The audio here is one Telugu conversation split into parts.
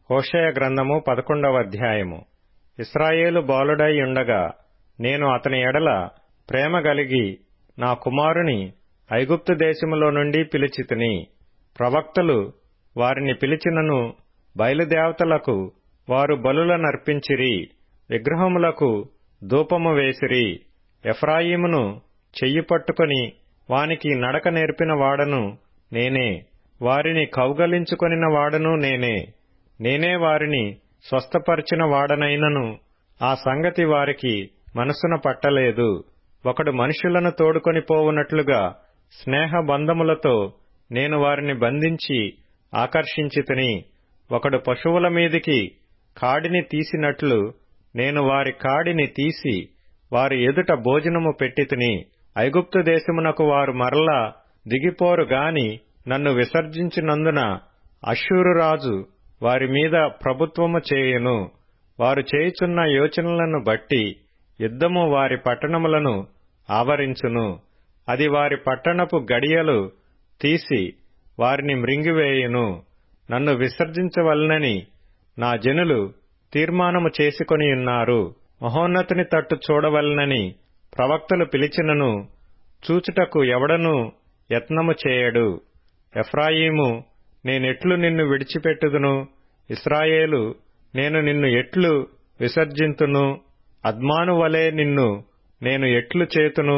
హోషేయ గ్రంథము 11వ అధ్యాయము. ఇశ్రాయేలు బాలుడై ఉండగా నేను అతని ఎడల ప్రేమ గలిగి నా కుమారుని ఐగుప్తు దేశములో నుండి పిలిచితిని. ప్రవక్తలు వారిని పిలిచినను బయలుదేవతలకు వారు బలులనర్పించిరి, విగ్రహములకు ధూపము వేసిరి. ఎఫ్రాయిమును చెయ్యి పట్టుకొని వానికి నడక నేర్పిన వాడను నేనే, వారిని కౌగలించుకొనిన వాడను నేనే. నేనే వారిని స్వస్థపరిచిన వాడనైనను ఆ సంగతి వారికి మనసున పట్టలేదు. ఒకడు మనుషులను తోడుకొని పోవునట్లుగా స్నేహబంధములతో నేను వారిని బంధించి ఆకర్షించితిని. ఒకడు పశువుల మీదికి కాడిని తీసినట్లు నేను వారి కాడిని తీసి వారి ఎదుట భోజనము పెట్టితిని. ఐగుప్తు దేశమునకు వారు మరలా దిగిపోరు గాని నన్ను విసర్జించినందున అష్షూరు రాజు వారి మీద ప్రభుత్వము చేయును. వారు చేయుచున్న యోచనలను బట్టి యుద్ధము వారి పట్టణములను ఆవరించును. అది వారి పట్టణపు గడియలు తీసి వారిని మ్రింగివేయును. నన్ను విసర్జించవలనని నా జనులు తీర్మానము చేసుకొనియున్నారు. మహోన్నతుని తట్టు చూడవలనని ప్రవక్తలు పిలిచినను చూచుటకు ఎవడనూ యత్నము చేయడు. ఎఫ్రాయిము, నేనెట్లు నిన్ను విడిచిపెట్టుదును? ఇశ్రాయేలు, నేను నిన్ను ఎట్లు విసర్జింతును? అద్మాను వలె నిన్ను నేను ఎట్లు చేతును?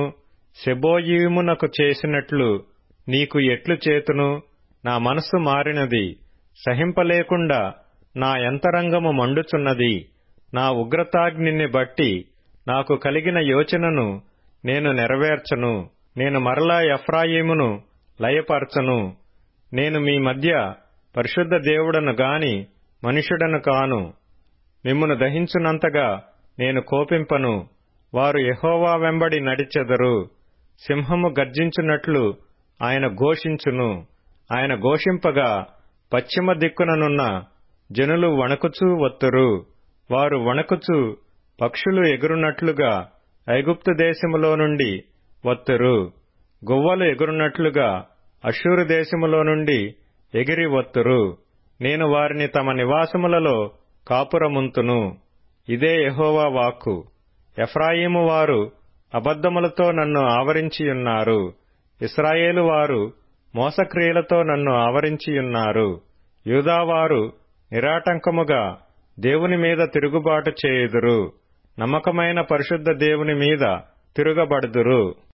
సెబోయీమునకు చేసినట్లు నీకు ఎట్లు చేతును? నా మనస్సు మారినది, సహింపలేకుండా నా యంతరంగము మండుచున్నది. నా ఉగ్రతాగ్నిని బట్టి నాకు కలిగిన యోచనను నేను నెరవేర్చను. నేను మరలా ఎఫ్రాయిమును లయపరచను. నేను మీ మధ్య పరిశుద్ధ దేవుడను గాని మనుష్యుడను కాను. మిమ్మును దహించునంతగా నేను కోపింపను. వారు యెహోవా వెంబడి నడిచెదరు. సింహము గర్జించున్నట్లు ఆయన ఘోషించును. ఆయన ఘోషింపగా పశ్చిమ దిక్కుననున్న జనులు వణకుచూ వత్తురు. వారు వణకుచూ పక్షులు ఎగురునట్లుగా ఐగుప్తు దేశములో నుండి వత్తురు. గువ్వలు ఎగురునట్లుగా అష్షూరు దేశములో నుండి ఎగిరి వత్తురు. నేను వారిని తమ నివాసములలో కాపురముంతును. ఇదే యెహోవా వాక్కు. ఎఫ్రాయిము వారు అబద్ధములతో నన్ను ఆవరించియున్నారు. ఇశ్రాయేలు వారు మోసక్రియలతో నన్ను ఆవరించియున్నారు. యూదావారు నిరాటంకముగా దేవుని మీద తిరుగుబాటు చేయుదురు. నమ్మకమైన పరిశుద్ధ దేవుని మీద తిరుగబడుదురు.